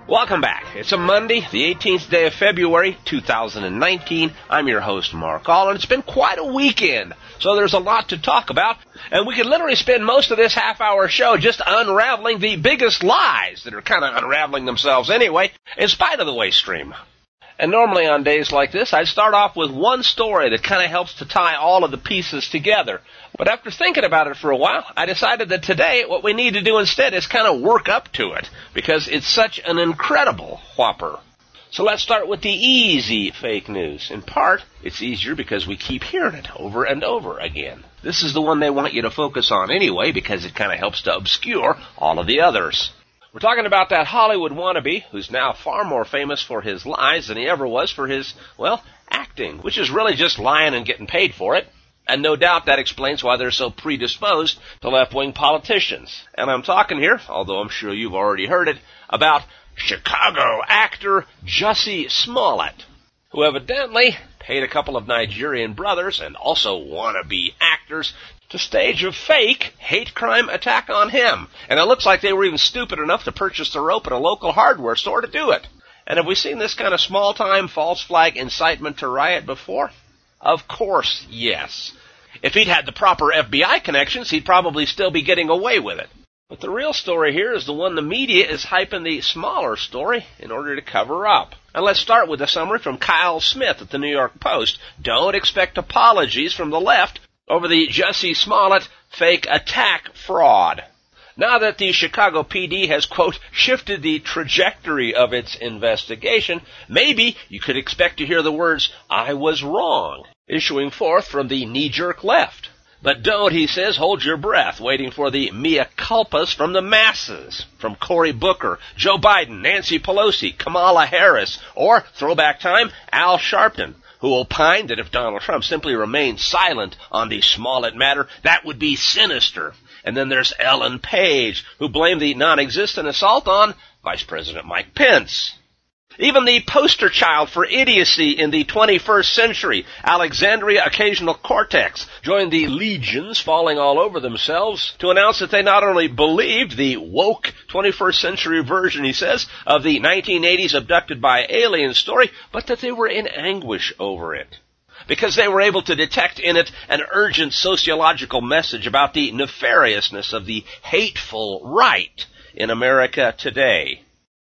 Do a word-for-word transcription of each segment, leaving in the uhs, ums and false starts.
Welcome back. It's a Monday, the eighteenth day of February, two thousand nineteen. I'm your host, Mark All, and it's been quite a weekend, so there's a lot to talk about, and we could literally spend most of this half-hour show just unraveling the biggest lies that are kind of unraveling themselves anyway, in spite of the waste stream. And normally on days like this, I'd start off with one story that kind of helps to tie all of the pieces together. But after thinking about it for a while, I decided that today what we need to do instead is kind of work up to it, because it's such an incredible whopper. So let's start with the easy fake news. In part, it's easier because we keep hearing it over and over again. This is the one they want you to focus on anyway, because it kind of helps to obscure all of the others. We're talking about that Hollywood wannabe who's now far more famous for his lies than he ever was for his, well, acting, which is really just lying and getting paid for it. And no doubt that explains why they're so predisposed to left-wing politicians. And I'm talking here, although I'm sure you've already heard it, about Chicago actor Jussie Smollett, who evidently paid a couple of Nigerian brothers and also wannabe actors to stage a fake hate crime attack on him. And it looks like they were even stupid enough to purchase the rope at a local hardware store to do it. And have we seen this kind of small-time false flag incitement to riot before? Of course, yes. If he'd had the proper F B I connections, he'd probably still be getting away with it. But the real story here is the one the media is hyping the smaller story in order to cover up. And let's start with a summary from Kyle Smith at the New York Post. Don't expect apologies from the left over the Jussie Smollett fake attack fraud. Now that the Chicago P D has, quote, shifted the trajectory of its investigation, maybe you could expect to hear the words, "I was wrong," issuing forth from the knee-jerk left. But don't, he says, hold your breath, waiting for the mea culpas from the masses, from Cory Booker, Joe Biden, Nancy Pelosi, Kamala Harris, or, throwback time, Al Sharpton, who opined that if Donald Trump simply remained silent on the Smollett matter, that would be sinister. And then there's Ellen Page, who blamed the non-existent assault on Vice President Mike Pence. Even the poster child for idiocy in the twenty-first century, Alexandria Occasional-Cortex, joined the legions falling all over themselves to announce that they not only believed the woke twenty-first century version, he says, of the nineteen eighties abducted by aliens story, but that they were in anguish over it, because they were able to detect in it an urgent sociological message about the nefariousness of the hateful right in America today.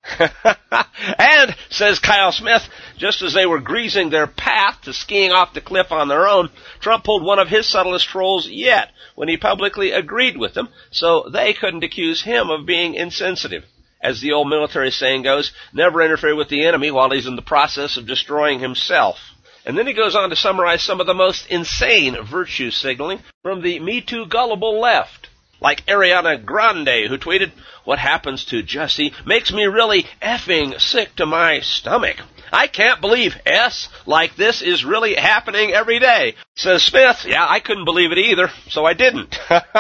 And, says Kyle Smith, just as they were greasing their path to skiing off the cliff on their own, Trump pulled one of his subtlest trolls yet when he publicly agreed with them, so they couldn't accuse him of being insensitive. As the old military saying goes, never interfere with the enemy while he's in the process of destroying himself. And then he goes on to summarize some of the most insane virtue signaling from the Me Too gullible left. Like Ariana Grande, who tweeted, "What happens to Jussie makes me really effing sick to my stomach. I can't believe S like this is really happening every day." Says Smith, "Yeah, I couldn't believe it either, so I didn't."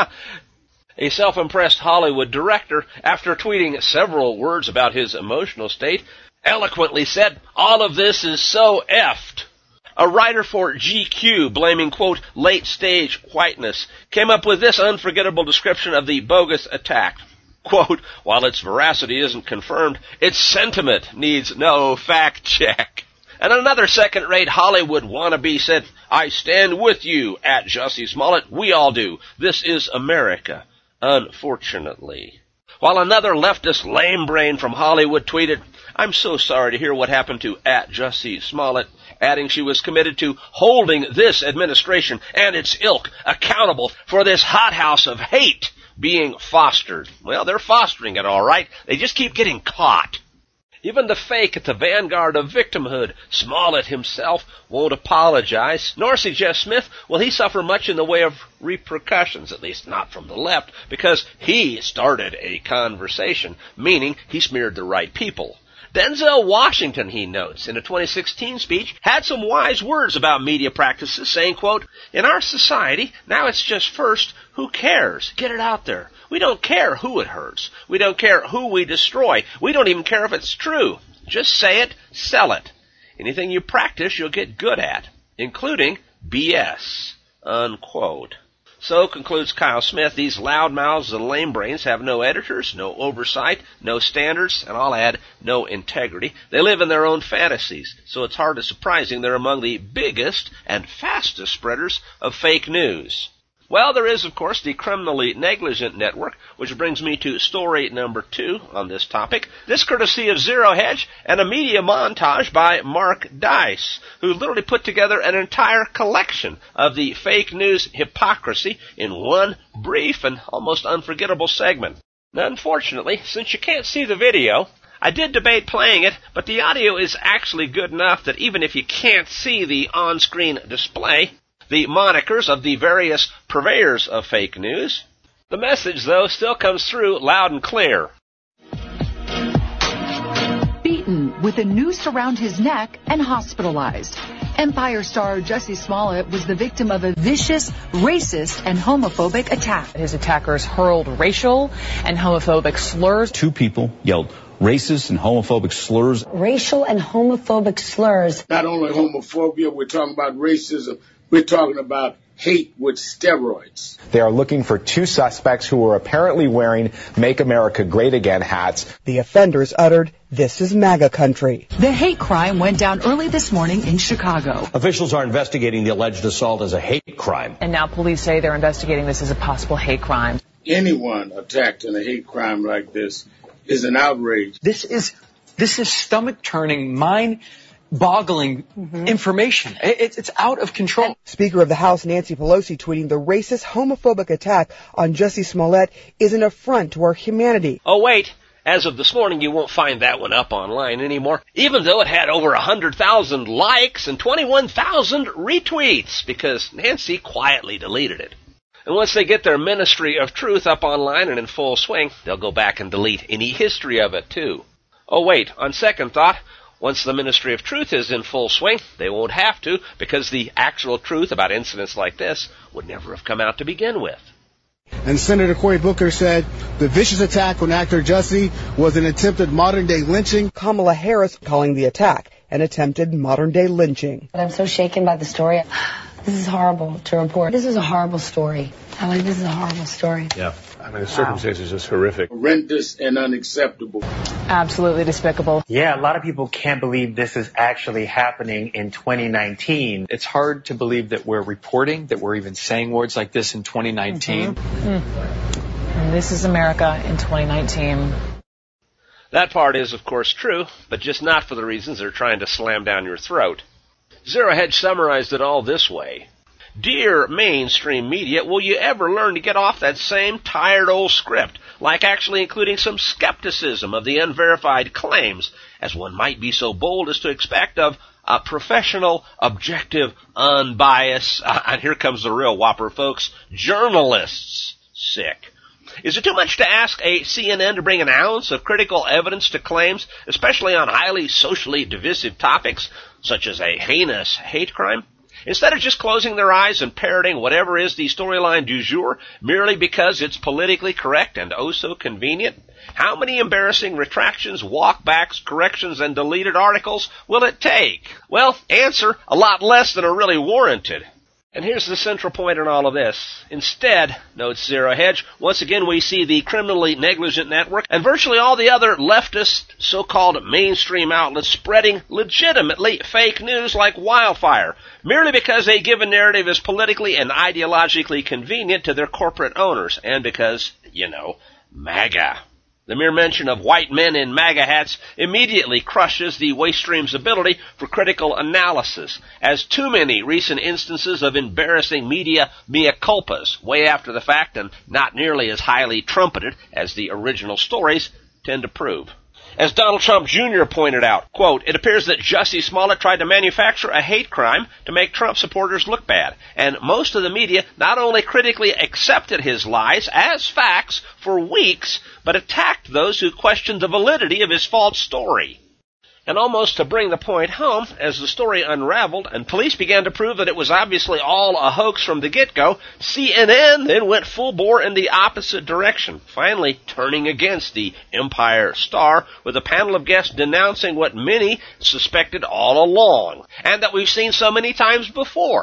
A self-impressed Hollywood director, after tweeting several words about his emotional state, eloquently said, "All of this is so effed." A writer for G Q, blaming, quote, late-stage whiteness, came up with this unforgettable description of the bogus attack. Quote, "While its veracity isn't confirmed, its sentiment needs no fact check." And another second-rate Hollywood wannabe said, "I stand with you at Jussie Smollett. We all do. This is America, unfortunately." While another leftist lame brain from Hollywood tweeted, "I'm so sorry to hear what happened to at Jussie Smollett," adding she was committed to holding this administration and its ilk accountable for this hothouse of hate being fostered. Well, they're fostering it all right. They just keep getting caught. Even the fake at the vanguard of victimhood, Smollett himself, won't apologize, nor suggest Smith will he suffer much in the way of repercussions, at least not from the left, because he started a conversation, meaning he smeared the right people. Denzel Washington, he notes, in a twenty sixteen speech, had some wise words about media practices, saying, quote, "In our society, now it's just first, who cares? Get it out there. We don't care who it hurts. We don't care who we destroy. We don't even care if it's true. Just say it, sell it. Anything you practice, you'll get good at, including B S." Unquote. So, concludes Kyle Smith, these loudmouths and lame brains have no editors, no oversight, no standards, and I'll add, no integrity. They live in their own fantasies, so it's hardly surprising they're among the biggest and fastest spreaders of fake news. Well, there is, of course, the criminally negligent network, which brings me to story number two on this topic. This courtesy of Zero Hedge and a media montage by Mark Dice, who literally put together an entire collection of the fake news hypocrisy in one brief and almost unforgettable segment. Now, unfortunately, since you can't see the video, I did debate playing it, but the audio is actually good enough that even if you can't see the on-screen display, the monikers of the various purveyors of fake news, the message, though, still comes through loud and clear. Beaten with a noose around his neck and hospitalized. Empire star Jussie Smollett was the victim of a vicious, racist, and homophobic attack. His attackers hurled racial and homophobic slurs. Two people yelled racist and homophobic slurs. Racial and homophobic slurs. Not only homophobia, we're talking about racism. We're talking about hate with steroids. They are looking for two suspects who were apparently wearing Make America Great Again hats. The offenders uttered, "This is MAGA country." The hate crime went down early this morning in Chicago. Officials are investigating the alleged assault as a hate crime. And now police say they're investigating this as a possible hate crime. Anyone attacked in a hate crime like this is an outrage. This is, this is stomach-turning, mind boggling mm-hmm. information. It, it's out of control. Speaker of the House Nancy Pelosi tweeting the racist, homophobic attack on Jussie Smollett is an affront to our humanity. Oh, wait. As of this morning, you won't find that one up online anymore, even though it had over one hundred thousand likes and twenty-one thousand retweets, because Nancy quietly deleted it. And once they get their Ministry of Truth up online and in full swing, they'll go back and delete any history of it, too. Oh, wait. On second thought, once the Ministry of Truth is in full swing, they won't have to, because the actual truth about incidents like this would never have come out to begin with. And Senator Cory Booker said the vicious attack on actor Jussie was an attempted modern-day lynching. Kamala Harris calling the attack an attempted modern-day lynching. But I'm so shaken by the story. This is horrible to report. This is a horrible story. I like this is a horrible story. Yeah. I mean, the circumstances wow. are just horrific. Horrendous and unacceptable. Absolutely despicable. Yeah, a lot of people can't believe this is actually happening in twenty nineteen. It's hard to believe that we're reporting, that we're even saying words like this in twenty nineteen. Mm-hmm. Mm. And this is America in twenty nineteen. That part is, of course, true, but just not for the reasons they're trying to slam down your throat. Zero Hedge summarized it all this way. Dear mainstream media, will you ever learn to get off that same tired old script, like actually including some skepticism of the unverified claims, as one might be so bold as to expect of a professional, objective, unbiased, uh, and here comes the real whopper, folks, journalists. Sick. Is it too much to ask a C N N to bring an ounce of critical evidence to claims, especially on highly socially divisive topics, such as a heinous hate crime? Instead of just closing their eyes and parroting whatever is the storyline du jour, merely because it's politically correct and oh so convenient? How many embarrassing retractions, walkbacks, corrections, and deleted articles will it take? Well, answer, a lot less than are really warranted. And here's the central point in all of this. Instead, notes Zero Hedge, once again we see the criminally negligent network and virtually all the other leftist, so-called mainstream outlets spreading legitimately fake news like wildfire, merely because a given narrative is politically and ideologically convenient to their corporate owners, and because, you know, MAGA. The mere mention of white men in MAGA hats immediately crushes the waste stream's ability for critical analysis, as too many recent instances of embarrassing media mea culpas, way after the fact and not nearly as highly trumpeted as the original stories, tend to prove. As Donald Trump Junior pointed out, quote, it appears that Jussie Smollett tried to manufacture a hate crime to make Trump supporters look bad, and most of the media not only critically accepted his lies as facts for weeks, but attacked those who questioned the validity of his false story. And almost to bring the point home, as the story unraveled and police began to prove that it was obviously all a hoax from the get-go, C N N then went full bore in the opposite direction, finally turning against the Empire star with a panel of guests denouncing what many suspected all along, and that we've seen so many times before.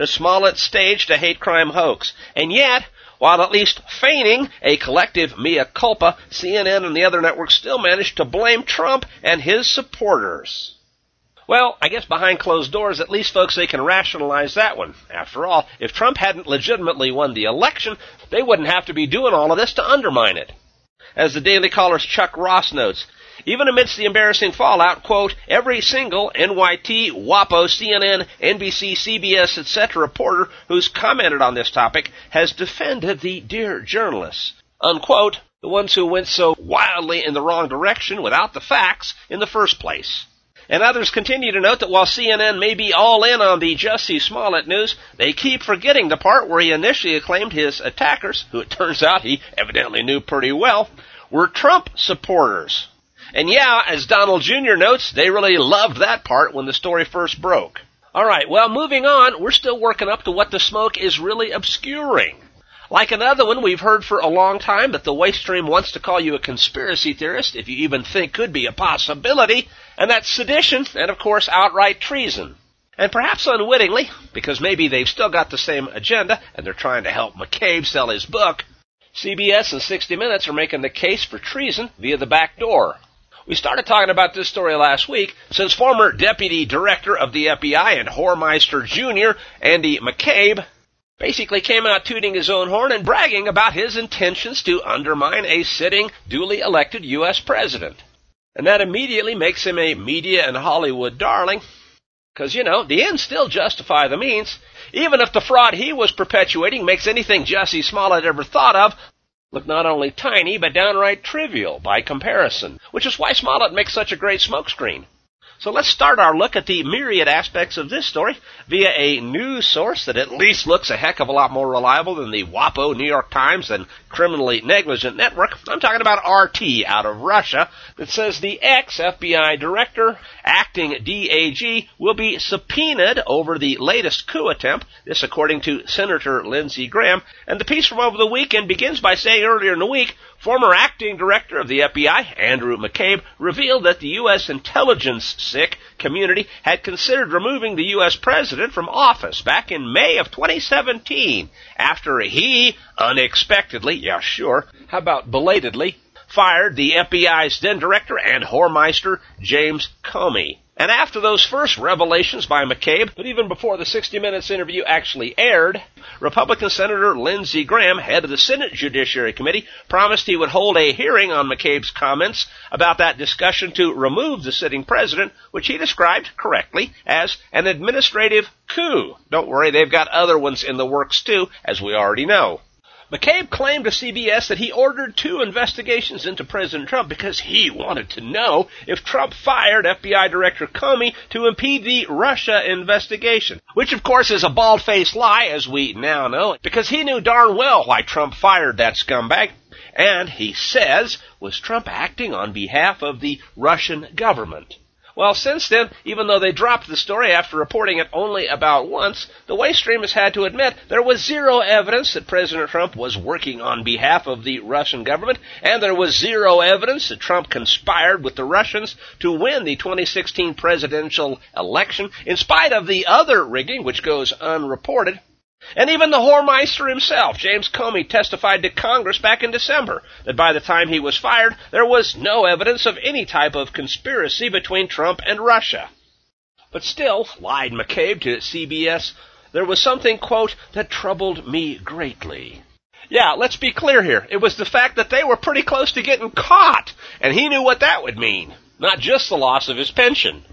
that Smollett staged a hate crime hoax. And yet, while at least feigning a collective mea culpa, C N N and the other networks still managed to blame Trump and his supporters. Well, I guess behind closed doors, at least, folks, they can rationalize that one. After all, if Trump hadn't legitimately won the election, they wouldn't have to be doing all of this to undermine it. As the Daily Caller's Chuck Ross notes, even amidst the embarrassing fallout, quote, every single N Y T, WAPO, C N N, N B C, C B S, et cetera reporter who's commented on this topic has defended the dear journalists, unquote, the ones who went so wildly in the wrong direction without the facts in the first place. And others continue to note that while C N N may be all in on the Jussie Smollett news, they keep forgetting the part where he initially acclaimed his attackers, who it turns out he evidently knew pretty well, were Trump supporters. And yeah, as Donald Junior notes, they really loved that part when the story first broke. All right, well, moving on, we're still working up to what the smoke is really obscuring. Like another one we've heard for a long time that the waste stream wants to call you a conspiracy theorist, if you even think could be a possibility, and that's sedition and, of course, outright treason. And perhaps unwittingly, because maybe they've still got the same agenda and they're trying to help McCabe sell his book, C B S and sixty minutes are making the case for treason via the back door. We started talking about this story last week since former Deputy Director of the F B I and Whoremeister Junior Andy McCabe basically came out tooting his own horn and bragging about his intentions to undermine a sitting, duly elected U S president. And that immediately makes him a media and Hollywood darling, because, you know, the ends still justify the means. Even if the fraud he was perpetuating makes anything Jussie Smollett ever thought of look not only tiny, but downright trivial by comparison, which is why Smollett makes such a great smokescreen. So let's start our look at the myriad aspects of this story via a news source that at least looks a heck of a lot more reliable than the WAPO New York Times and criminally negligent network. I'm talking about R T out of Russia that says the ex-F B I director, acting D A G, will be subpoenaed over the latest coup attempt, this according to Senator Lindsey Graham. And the piece from over the weekend begins by saying earlier in the week, former acting director of the F B I, Andrew McCabe, revealed that the U S intelligence sick community had considered removing the U S president from office back in May of twenty seventeen after he unexpectedly, yeah sure, how about belatedly, fired the F B I's then director and whoremeister James Comey. And after those first revelations by McCabe, but even before the sixty minutes interview actually aired, Republican Senator Lindsey Graham, head of the Senate Judiciary Committee, promised he would hold a hearing on McCabe's comments about that discussion to remove the sitting president, which he described correctly as an administrative coup. Don't worry, they've got other ones in the works too, as we already know. McCabe claimed to C B S that he ordered two investigations into President Trump because he wanted to know if Trump fired F B I Director Comey to impede the Russia investigation, which of course is a bald-faced lie, as we now know, because he knew darn well why Trump fired that scumbag. And, he says, was Trump acting on behalf of the Russian government. Well, since then, even though they dropped the story after reporting it only about once, the waste stream has had to admit there was zero evidence that President Trump was working on behalf of the Russian government, and there was zero evidence that Trump conspired with the Russians to win the twenty sixteen presidential election, in spite of the other rigging, which goes unreported. And even the whoremeister himself, James Comey, testified to Congress back in December that by the time he was fired, there was no evidence of any type of conspiracy between Trump and Russia. But still, lied McCabe to C B S, there was something, quote, that troubled me greatly. Yeah, let's be clear here. It was the fact that they were pretty close to getting caught, and he knew what that would mean, not just the loss of his pension.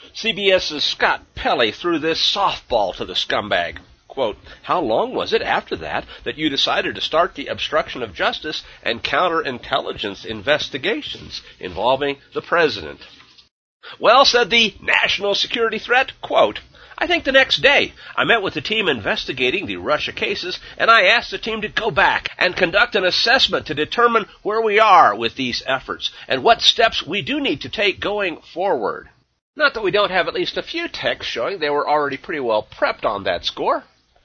CBS's Scott Pelley threw this softball to the scumbag. Quote, how long was it after that that you decided to start the obstruction of justice and counterintelligence investigations involving the president? Well, said the national security threat, quote, I think the next day I met with the team investigating the Russia cases, and I asked the team to go back and conduct an assessment to determine where we are with these efforts and what steps we do need to take going forward. Not that we don't have at least a few texts showing they were already pretty well prepped on that score.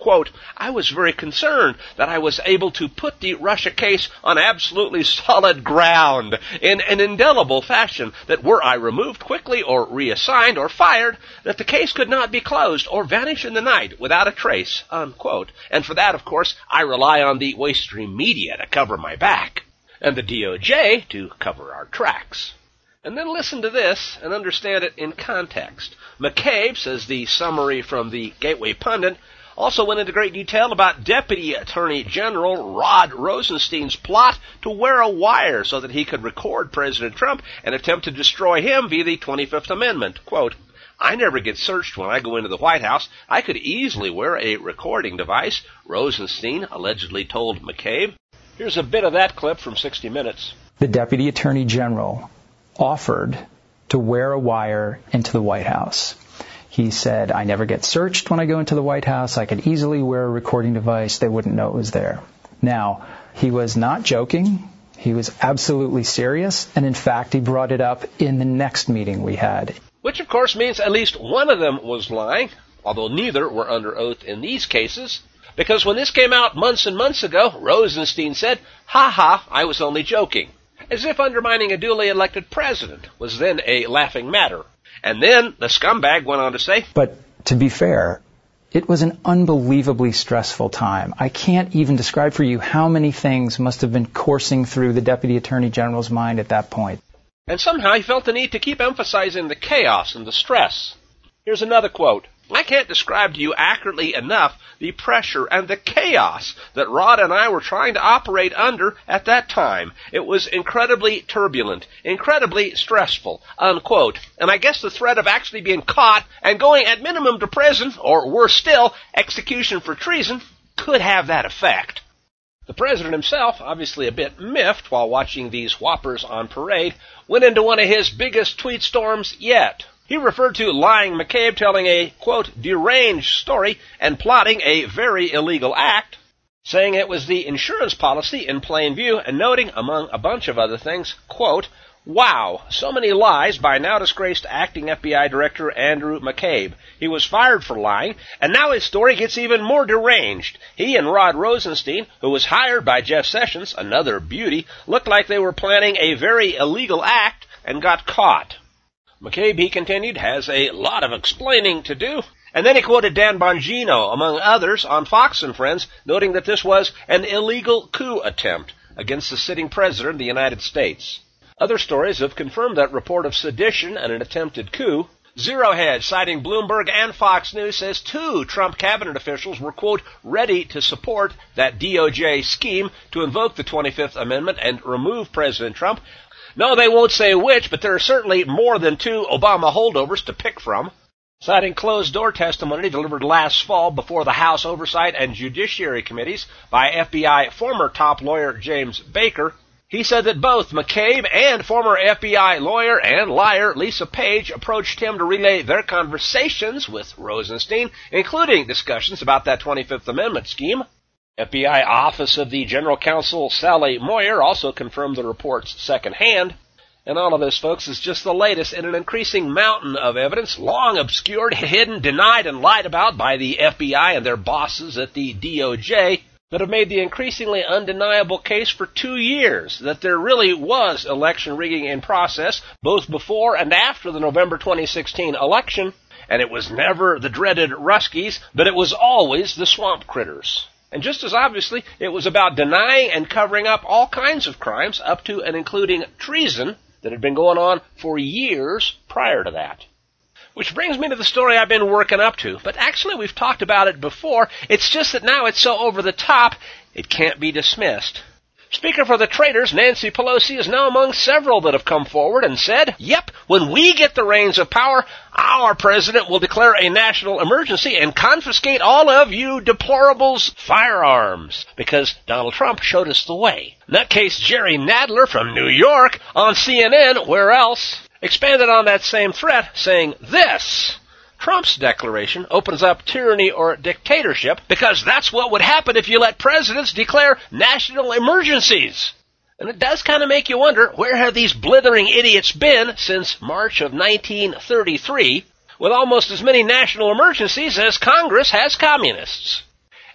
Quote, I was very concerned that I was able to put the Russia case on absolutely solid ground in an indelible fashion that were I removed quickly or reassigned or fired, that the case could not be closed or vanish in the night without a trace, unquote. And for that, of course, I rely on the mainstream media to cover my back, and the D O J to cover our tracks. And then listen to this and understand it in context. McCabe, says the summary from the Gateway Pundit, also went into great detail about Deputy Attorney General Rod Rosenstein's plot to wear a wire so that he could record President Trump and attempt to destroy him via the twenty-fifth Amendment. Quote, I never get searched when I go into the White House. I could easily wear a recording device, Rosenstein allegedly told McCabe. Here's a bit of that clip from sixty minutes. The Deputy Attorney General offered to wear a wire into the White House. He said, I never get searched when I go into the White House. I could easily wear a recording device. They wouldn't know it was there. Now, he was not joking. He was absolutely serious. And in fact, he brought it up in the next meeting we had. Which, of course, means at least one of them was lying, although neither were under oath in these cases. Because when this came out months and months ago, Rosenstein said, ha ha, I was only joking. As if undermining a duly elected president was then a laughing matter. And then the scumbag went on to say, but to be fair, it was an unbelievably stressful time. I can't even describe for you how many things must have been coursing through the Deputy Attorney General's mind at that point. And somehow he felt the need to keep emphasizing the chaos and the stress. Here's another quote. I can't describe to you accurately enough the pressure and the chaos that Rod and I were trying to operate under at that time. It was incredibly turbulent, incredibly stressful, unquote. And I guess the threat of actually being caught and going at minimum to prison, or worse still, execution for treason, could have that effect. The president himself, obviously a bit miffed while watching these whoppers on parade, went into one of his biggest tweet storms yet. He referred to lying McCabe telling a, quote, deranged story and plotting a very illegal act, saying it was the insurance policy in plain view and noting, among a bunch of other things, quote, wow, so many lies by now disgraced acting F B I Director Andrew McCabe. He was fired for lying, and now his story gets even more deranged. He and Rod Rosenstein, who was hired by Jeff Sessions, another beauty, looked like they were planning a very illegal act and got caught. McCabe, he continued, has a lot of explaining to do. And then he quoted Dan Bongino, among others, on Fox and Friends, noting that this was an illegal coup attempt against the sitting president of the United States. Other stories have confirmed that report of sedition and an attempted coup. Zero Hedge, citing Bloomberg and Fox News, says two Trump cabinet officials were, quote, ready to support that D O J scheme to invoke the twenty-fifth Amendment and remove President Trump. No, they won't say which, but there are certainly more than two Obama holdovers to pick from. Citing closed-door testimony delivered last fall before the House Oversight and Judiciary Committees by F B I former top lawyer James Baker, he said that both McCabe and former F B I lawyer and liar Lisa Page approached him to relay their conversations with Rosenstein, including discussions about that twenty-fifth Amendment scheme. F B I Office of the General Counsel Sally Moyer also confirmed the reports secondhand. And all of this, folks, is just the latest in an increasing mountain of evidence, long obscured, hidden, denied, and lied about by the F B I and their bosses at the D O J, that have made the increasingly undeniable case for two years that there really was election rigging in process, both before and after the November twenty sixteen election, and it was never the dreaded Ruskies, but it was always the swamp critters. And just as obviously, it was about denying and covering up all kinds of crimes, up to and including treason, that had been going on for years prior to that. Which brings me to the story I've been working up to. But actually, we've talked about it before. It's just that now it's so over the top, it can't be dismissed. Speaker for the traitors, Nancy Pelosi, is now among several that have come forward and said, yep, when we get the reins of power, our president will declare a national emergency and confiscate all of you deplorables' firearms, because Donald Trump showed us the way. Nutcase Jerry Nadler from New York on C N N, where else, expanded on that same threat, saying this: Trump's declaration opens up tyranny or dictatorship because that's what would happen if you let presidents declare national emergencies. And it does kind of make you wonder, where have these blithering idiots been since March of nineteen thirty-three, with almost as many national emergencies as Congress has communists?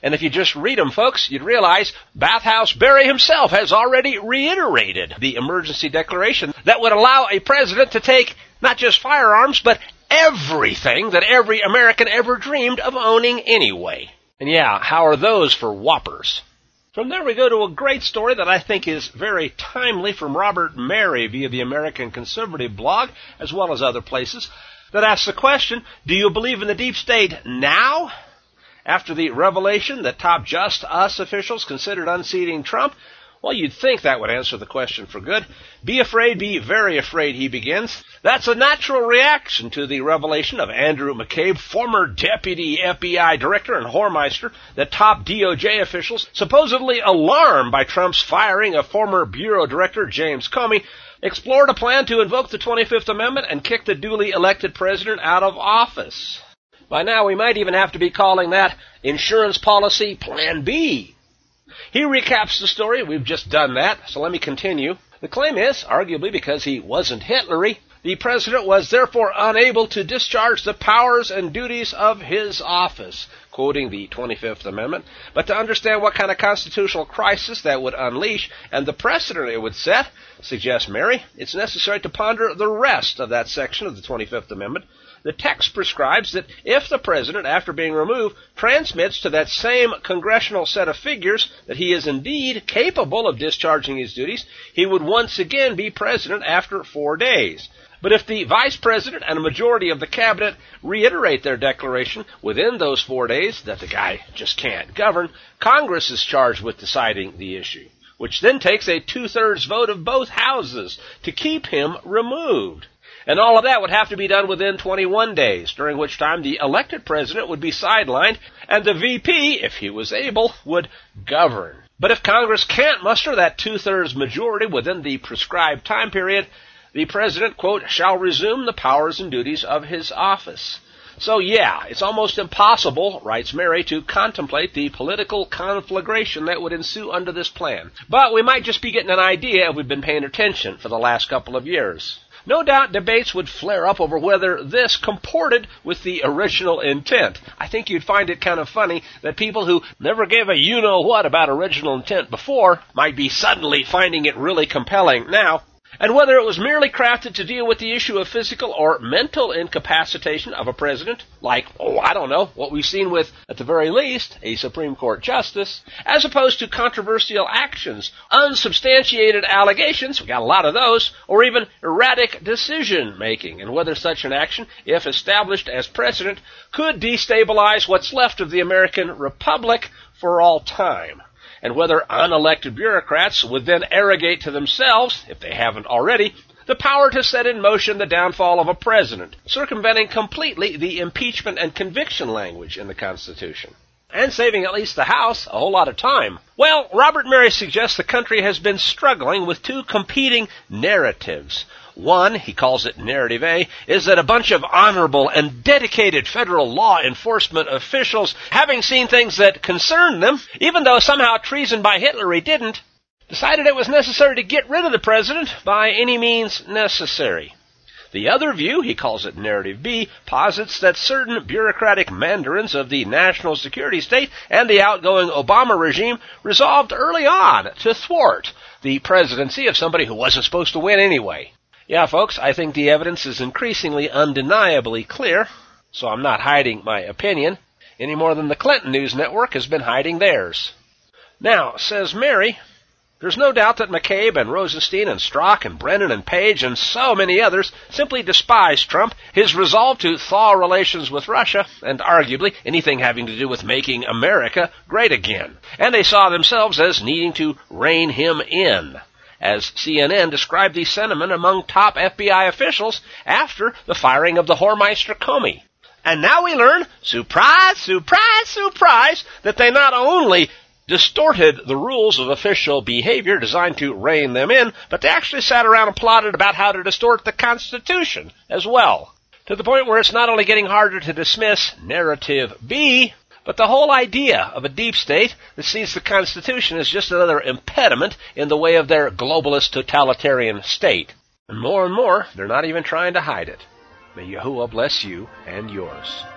And if you just read them, folks, you'd realize Bathhouse Barry himself has already reiterated the emergency declaration that would allow a president to take not just firearms, but everything that every American ever dreamed of owning anyway. And yeah, how are those for whoppers? From there we go to a great story that I think is very timely from Robert Mary via the American Conservative blog, as well as other places, that asks the question, do you believe in the deep state now? After the revelation that top Just Us officials considered unseating Trump, well, you'd think that would answer the question for good. Be afraid, be very afraid, he begins. That's a natural reaction to the revelation of Andrew McCabe, former deputy F B I director and whoremeister, that top D O J officials, supposedly alarmed by Trump's firing of former bureau director James Comey, explored a plan to invoke the twenty-fifth Amendment and kick the duly elected president out of office. By now, we might even have to be calling that Insurance Policy Plan B. He recaps the story. We've just done that, so let me continue. The claim is, arguably because he wasn't Hitlery, the president was therefore unable to discharge the powers and duties of his office, quoting the twenty-fifth Amendment. But to understand what kind of constitutional crisis that would unleash and the precedent it would set, suggests Mary, it's necessary to ponder the rest of that section of the twenty-fifth Amendment. The text prescribes that if the president, after being removed, transmits to that same congressional set of figures that he is indeed capable of discharging his duties, he would once again be president after four days. But if the vice president and a majority of the cabinet reiterate their declaration within those four days that the guy just can't govern, Congress is charged with deciding the issue, which then takes a two-thirds vote of both houses to keep him removed. And all of that would have to be done within twenty-one days, during which time the elected president would be sidelined, and the V P, if he was able, would govern. But if Congress can't muster that two-thirds majority within the prescribed time period, the president, quote, shall resume the powers and duties of his office. So yeah, it's almost impossible, writes Mary, to contemplate the political conflagration that would ensue under this plan. But we might just be getting an idea if we've been paying attention for the last couple of years. No doubt debates would flare up over whether this comported with the original intent. I think you'd find it kind of funny that people who never gave a you-know-what about original intent before might be suddenly finding it really compelling now. And whether it was merely crafted to deal with the issue of physical or mental incapacitation of a president, like, oh, I don't know, what we've seen with, at the very least, a Supreme Court justice, as opposed to controversial actions, unsubstantiated allegations, we got a lot of those, or even erratic decision-making, and whether such an action, if established as precedent, could destabilize what's left of the American Republic for all time. And whether unelected bureaucrats would then arrogate to themselves, if they haven't already, the power to set in motion the downfall of a president, circumventing completely the impeachment and conviction language in the Constitution. And saving at least the House a whole lot of time. Well, Robert Mary suggests the country has been struggling with two competing narratives. One, he calls it Narrative A, is that a bunch of honorable and dedicated federal law enforcement officials, having seen things that concerned them, even though somehow treason by Hitler didn't, decided it was necessary to get rid of the president by any means necessary. The other view, he calls it Narrative B, posits that certain bureaucratic mandarins of the national security state and the outgoing Obama regime resolved early on to thwart the presidency of somebody who wasn't supposed to win anyway. Yeah, folks, I think the evidence is increasingly undeniably clear, so I'm not hiding my opinion, any more than the Clinton News Network has been hiding theirs. Now, says Mary, there's no doubt that McCabe and Rosenstein and Strzok and Brennan and Page and so many others simply despise Trump, his resolve to thaw relations with Russia, and arguably anything having to do with making America great again. And they saw themselves as needing to rein him in, as C N N described the sentiment among top F B I officials after the firing of the whoremeister Comey. And now we learn, surprise, surprise, surprise, that they not only distorted the rules of official behavior designed to rein them in, but they actually sat around and plotted about how to distort the Constitution as well, to the point where it's not only getting harder to dismiss Narrative B, but the whole idea of a deep state that sees the Constitution as just another impediment in the way of their globalist totalitarian state. And more and more, they're not even trying to hide it. May Yahuwah bless you and yours.